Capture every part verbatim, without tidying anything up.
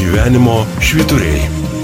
Gyvenimo švyturiai.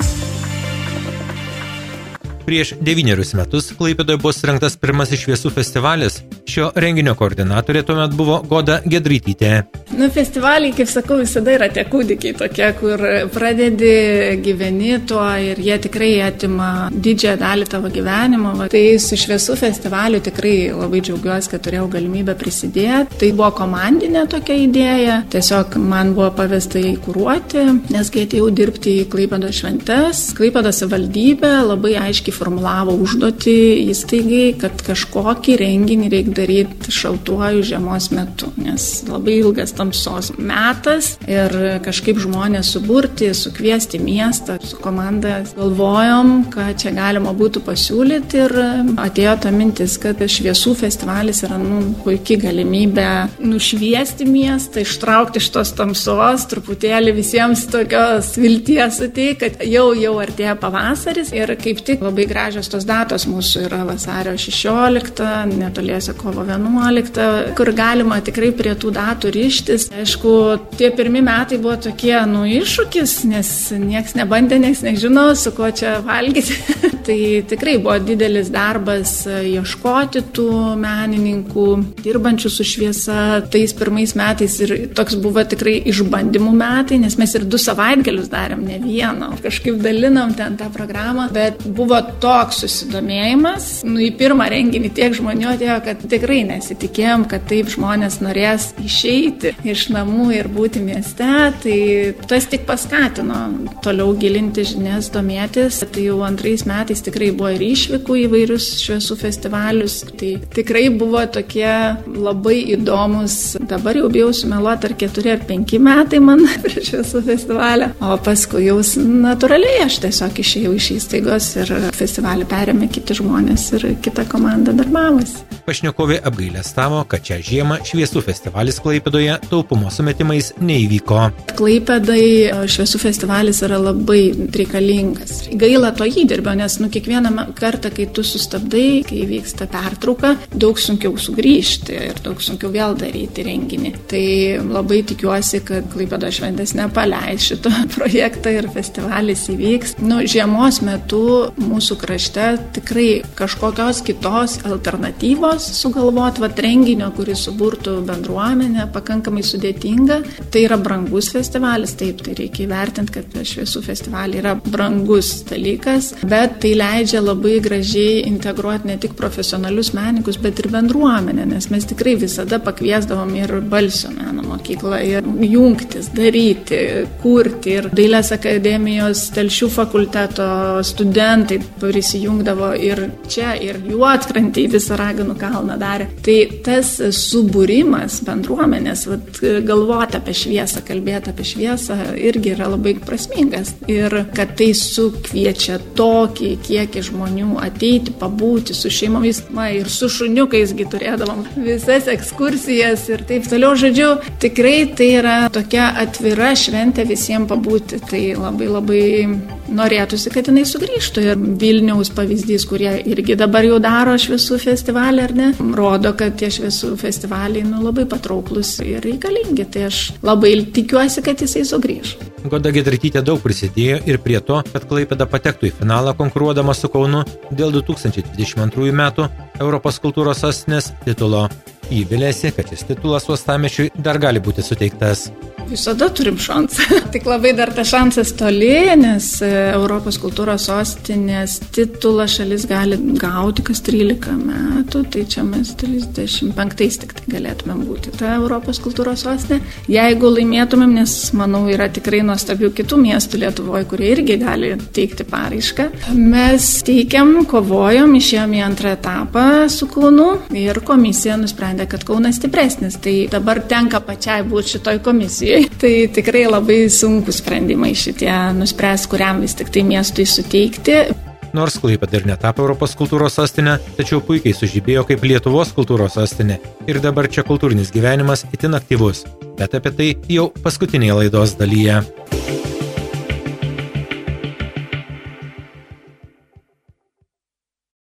Prieš devynerius metus Klaipėdoje buvo surengtas pirmasis šviesų festivalis. Šio renginio koordinatorė tuomet buvo Goda Giedraitytė. Nu, festivaliai, kaip sakau, visada yra tie kūdikiai tokie, kur pradedi, gyveni tuo ir jie tikrai atima didžiąją dalį tavo gyvenimo. Va. Tai su šviesų festivaliu tikrai labai džiaugiuosi, kad turėjau galimybę prisidėti. Tai buvo komandinė tokia idėja. Tiesiog man buvo pavesta įkuruoti, nes kai atėjau dirbti į Klaipėdos šventes, Klaipėdos savivaldybė labai aiškiai formulavo užduotį įstaigai, kad kažkokį renginį reikia daryti šaltuoju žiemos metu, nes labai ilgas tamsos metas ir kažkaip žmonės suburti, sukviesti miestą, su komanda galvojom, kad čia galima būtų pasiūlyti ir atėjo ta mintis, kad šviesų festivalis yra nu, puikiai galimybė nušviesti miestą, ištraukti iš tos tamsos, truputėlį visiems tokios vilties suteikti, kad jau jau artėja pavasaris ir kaip tik labai gražios tos datos mūsų yra vasario šešioliktą, netoliese kovo vienuoliktą, kur galima tikrai prie tų datų ryštis. Aišku, tie pirmi metai buvo tokie, nu, iššūkis, nes nieks nebandė, nieks nežino, su kuo čia valgyti. Tai tikrai buvo didelis darbas ieškoti tų menininkų, dirbančių su šviesa. Tais pirmais metais ir toks buvo tikrai išbandymų metai, nes mes ir du savaitgalius darėm, ne vieną. Kažkaip dalinam ten tą programą, bet buvo toks susidomėjimas. Nu, į pirmą renginį tiek žmonių atėjo, kad tikrai nesitikėjom, kad taip žmonės norės išeiti iš namų ir būti mieste. Tai tas tik paskatino toliau gilinti žinias, domėtis. Tai jau antrais metais tikrai buvo ir išvykų įvairius šviesų festivalius. Tai tikrai buvo tokie labai įdomus. Dabar jau bijau sumeluoti, ar keturi ar penki metai man prie šviesų festivalio. O paskui jau natūraliai aš tiesiog išėjau iš įstaigos ir festivalį perėmė kiti žmonės ir kita komanda darbavosi. Pašnekovė apgailestavo, kad šią žiemą šviesų festivalis Klaipėdoje taupumo sumetimais neįvyko. Klaipėdai šviesų festivalis yra labai reikalingas. Gaila to įdirbio, nes nu, kiekvieną kartą, kai tu sustabdai, kai vyksta pertrauka, daug sunkiau sugrįžti ir daug sunkiau vėl daryti renginį. Tai labai tikiuosi, kad Klaipėdos šventės nepaleis šito projektą ir festivalis įvyks. Nu, žiemos metu mūsų krašte tikrai kažkokios kitos alternatyvos sugalvoti, vat renginio, kuris suburtų bendruomenę, pakankamai sudėtinga. Tai yra brangus festivalis, taip, tai reikia įvertinti, kad šviesų festivaliai yra brangus dalykas, bet tai leidžia labai gražiai integruoti ne tik profesionalius menininkus, bet ir bendruomenę, nes mes tikrai visada pakviesdavom ir Balsio meno mokyklą, ir jungtis, daryti, kurti, ir Dailės akademijos Telšių fakulteto studentai prisijungdavo ir čia, ir Juodkrantėj visą Raganų kalną darė. Tai tas subūrimas bendruomenės, vat, galvoti apie šviesą, kalbėti apie šviesą irgi yra labai prasmingas. Ir kad tai sukviečia tokį kiekį žmonių ateiti, pabūti su šeimomis, ma, ir su šuniukaisgi turėdavom visas ekskursijas ir taip toliau. Žodžiu, tikrai tai yra tokia atvira šventė visiems pabūti. Tai labai labai norėtųsi, kad jinai sugrįžtų. Ir Vilniaus pavyzdys, kurie irgi dabar jau daro šviesų festivalį, ar ne, rodo, kad tie šviesų festivaliai nu, labai patrauklus ir reikalingi. Tai aš labai tikiuosi, kad jisai sugrįž. Goda Giedraitytė daug prisidėjo ir prie to, kad Klaipėda patektų į finalą konkuruodama su Kaunu dėl du tūkstančiai dvidešimt antrųjų metų Europos kultūros sostinės titulo. Ji viliasi, kad šis titulas uostamiesčiui dar gali būti suteiktas. Visada turim šansą. Tik labai dar tas šansas toli, nes Europos kultūros sostinės titulą šalis gali gauti kas trylika metų, tai čia mes trisdešimt penktais tik tai galėtumėm būti ta Europos kultūros sostinė. Jeigu laimėtumėm, nes manau yra tikrai nuostabių kitų miestų Lietuvoje, kurie irgi gali teikti paraišką. Mes teikiam, kovojom, išėjom į antrą etapą su Kaunu ir komisija nusprendė, kad Kaunas stipresnis. Tai dabar tenka pačiai būti šitoj komisijai. Tai tikrai labai sunkus sprendimai šitie nuspręs, kuriam vis tik tai miestui suteikti. Nors Klaipėda ir netapo Europos kultūros sostinė, tačiau puikiai sužibėjo kaip Lietuvos kultūros sostinė ir dabar čia kultūrinis gyvenimas itin aktyvus. Bet apie tai jau paskutinėje laidos dalyje.